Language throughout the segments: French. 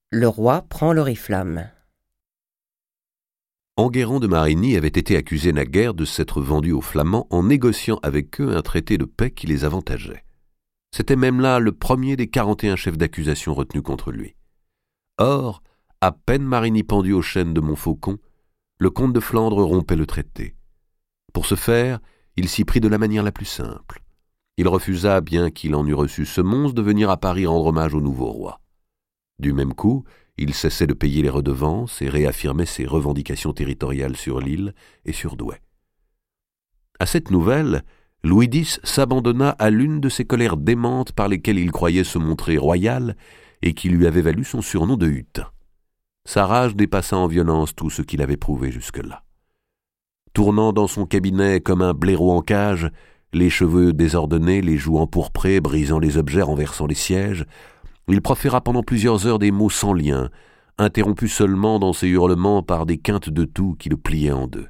Le roi prend l'oriflamme. Enguerrand de Marigny avait été accusé naguère de s'être vendu aux Flamands en négociant avec eux un traité de paix qui les avantageait. C'était même là le premier des 41 chefs d'accusation retenus contre lui. Or, à peine Marigny pendu aux chaînes de Montfaucon, le comte de Flandre rompait le traité. Pour ce faire, il s'y prit de la manière la plus simple. Il refusa, bien qu'il en eût reçu semonce, de venir à Paris rendre hommage au nouveau roi. Du même coup, il cessait de payer les redevances et réaffirmait ses revendications territoriales sur l'île et sur Douai. À cette nouvelle, Louis X s'abandonna à l'une de ces colères démentes par lesquelles il croyait se montrer royal et qui lui avait valu son surnom de hutin. Sa rage dépassa en violence tout ce qu'il avait prouvé jusque-là. Tournant dans son cabinet comme un blaireau en cage, les cheveux désordonnés, les joues empourprées, brisant les objets, renversant les sièges, il proféra pendant plusieurs heures des mots sans lien, interrompus seulement dans ses hurlements par des quintes de toux qui le pliaient en deux.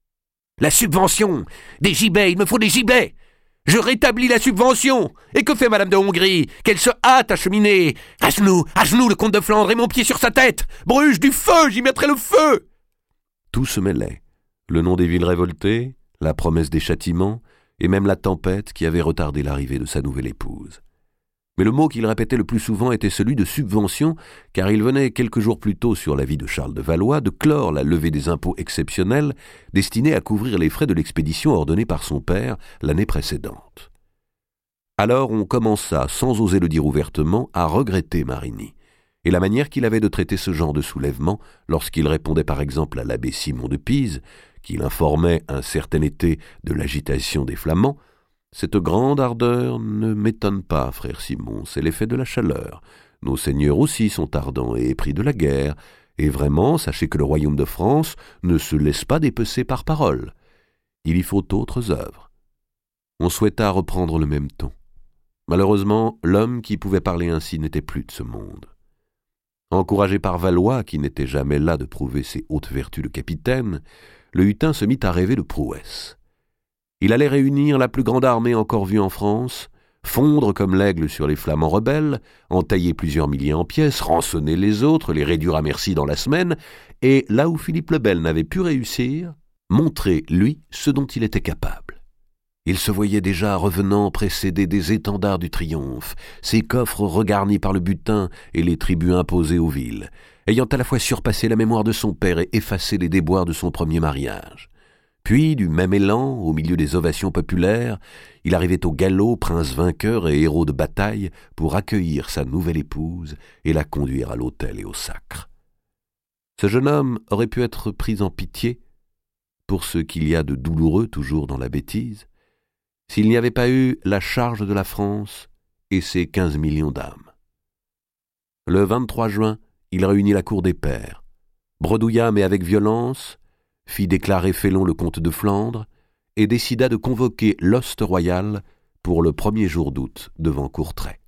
« La subvention! Des gibets! Il me faut des gibets! Je rétablis la subvention! Et que fait Madame de Hongrie? Qu'elle se hâte à cheminer! À genoux, le comte de Flandre, et mon pied sur sa tête! Bruges, du feu! J'y mettrai le feu! » Tout se mêlait. Le nom des villes révoltées, la promesse des châtiments, et même la tempête qui avait retardé l'arrivée de sa nouvelle épouse. Mais le mot qu'il répétait le plus souvent était celui de subvention, car il venait quelques jours plus tôt sur l'avis de Charles de Valois de clore la levée des impôts exceptionnels destinés à couvrir les frais de l'expédition ordonnée par son père l'année précédente. Alors on commença, sans oser le dire ouvertement, à regretter Marigny, et la manière qu'il avait de traiter ce genre de soulèvement lorsqu'il répondait par exemple à l'abbé Simon de Pise, qu'il informait un certain été de l'agitation des Flamands. Cette grande ardeur ne m'étonne pas, frère Simon, c'est l'effet de la chaleur. Nos seigneurs aussi sont ardents et épris de la guerre, et vraiment, sachez que le royaume de France ne se laisse pas dépecer par parole. Il y faut d'autres œuvres. On souhaita reprendre le même ton. Malheureusement, l'homme qui pouvait parler ainsi n'était plus de ce monde. Encouragé par Valois, qui n'était jamais là de prouver ses hautes vertus de capitaine, le hutin se mit à rêver de prouesse. Il allait réunir la plus grande armée encore vue en France, fondre comme l'aigle sur les Flamands rebelles, entailler plusieurs milliers en pièces, rançonner les autres, les réduire à merci dans la semaine, et là où Philippe le Bel n'avait pu réussir, montrer, lui, ce dont il était capable. Il se voyait déjà revenant précédé des étendards du triomphe, ses coffres regarnis par le butin et les tributs imposés aux villes, ayant à la fois surpassé la mémoire de son père et effacé les déboires de son premier mariage. Puis, du même élan, au milieu des ovations populaires, il arrivait au galop, prince vainqueur et héros de bataille, pour accueillir sa nouvelle épouse et la conduire à l'autel et au sacre. Ce jeune homme aurait pu être pris en pitié, pour ce qu'il y a de douloureux toujours dans la bêtise, s'il n'y avait pas eu la charge de la France et ses 15 millions d'âmes. Le 23 juin, il réunit la cour des pairs, bredouilla mais avec violence, fit déclarer félon le comte de Flandre et décida de convoquer l'hoste royal pour le 1er jour d'août devant Courtrai.